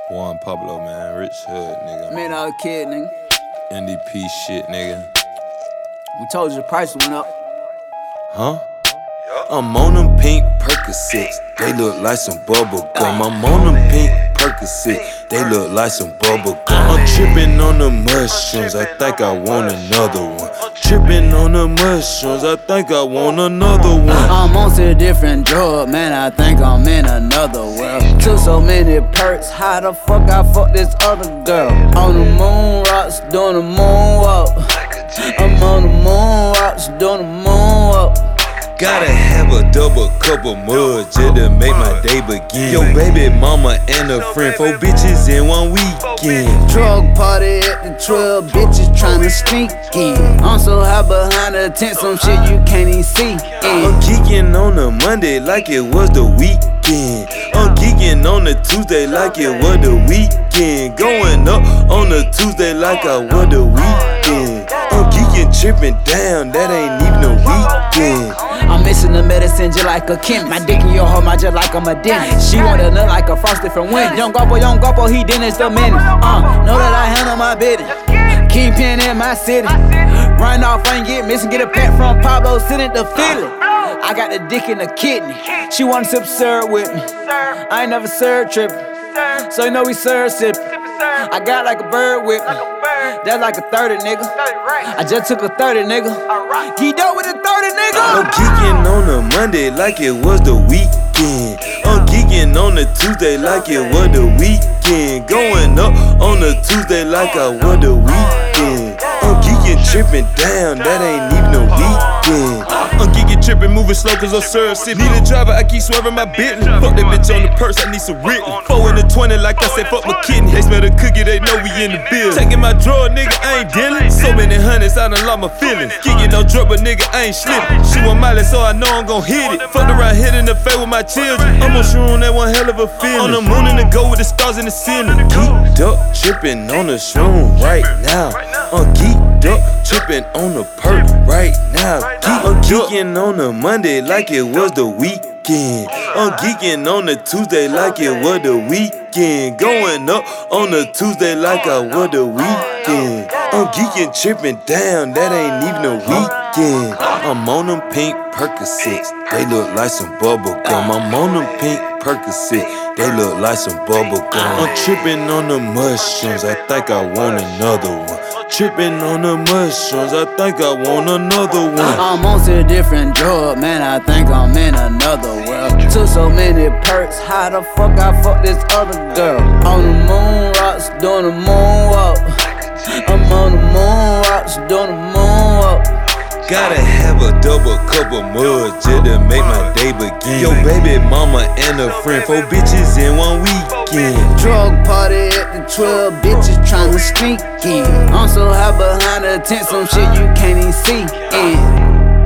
Juan Pablo, man. Rich hood, nigga. Man, I was a kid, nigga. NDP shit, nigga. We told you the price went up. Huh? I'm on them pink Percocets. They look like some bubble gum. I'm on them pink Percocets. They look like some bubble gum. I'm tripping on the mushrooms. I think I want another one. Tripping on the mushrooms. I think I want another one. I'm on to a different drug, man. I think I'm in another world. Took so many perks. How the fuck I fuck this other girl? On the moon rocks, doing the moonwalk. I'm on the moon rocks, doing the moonwalk. Gotta have a double cup of mud just to make my day begin. Yo, baby mama and a friend, 4 bitches in 1 weekend. Drug party at the 12, bitches tryna sneak in. I'm so high behind the tent, some shit you can't even see. I'm geeking on a Monday like it was the weekend. I'm geeking on a Tuesday like it was the weekend. Going up on a Tuesday like I was the weekend. I'm geeking, tripping down, that ain't even a weekend. I'm missing the medicine just like a chemist. My dick in your home, I just like I'm a dentist. She want a nut like a frosted from Wendy's. Young Goppo, he dentist the menace. Know that I handle my business. Kingpin in my city. Run off, ain't get missing. Get a pet from Pablo, send it to Philly. I got the dick in the kidney. She wanna sip syrup with me. I ain't never syrup trippin', so you know we syrup sippin'. I got like a bird with me. That's like a 30, nigga. I just took a 30, nigga. Geeked up with a 30, nigga. I'm geeking on a Monday like it was the weekend. I'm geeking on a Tuesday like it was the weekend. Going up on a Tuesday like I was the weekend. I'm geeking, tripping down, that ain't even a weekend. I'm geeking, tripping, moving slow cause I'm Syrup City. Need a driver, I keep swerving my Bentley. Fuck that bitch on the purse, I need some written. 4 in the 20 like I said, fuck my kidney. They smell the cookie, they know we in the bill. Taking my drug, nigga, I ain't dealing. So many hundreds, I done lost my feelings. Geeking no drug, but nigga, I ain't slipping. She want Miley, so I know I'm gon' hit it. Fucked around, hit in the face with my children. I'm on shroom, that one hell of a feeling. On the moon and the go with the stars in the ceiling. Geeked up, tripping on the shroom right now. I'm geeked up, tripping on the perk right now. I'm geeking on a Monday like it was the weekend. I'm geeking on a Tuesday like it was the weekend. Going up on a Tuesday like I was the weekend. I'm geeking, tripping down, that ain't even a weekend. I'm on them pink Percocets, they look like some bubble gum. I'm on them pink Percocets, they look like some bubble gum. I'm tripping on the mushrooms, I think I want another one. Tripping on the mushrooms, I think I want another one. I'm on to a different drug, man. I think I'm in another world. Took so many perks, how the fuck I fuck this other girl? On the moon rocks, doing the moonwalk. I'm on the moon rocks, doing the moonwalk. Gotta have a double cup of mud just to make my day begin. Yo, baby mama and a friend, 4 bitches in 1 weekend. Drug party at the 12, bitches tryna sneak in. I'm so high behind the tent, some shit you can't even see in.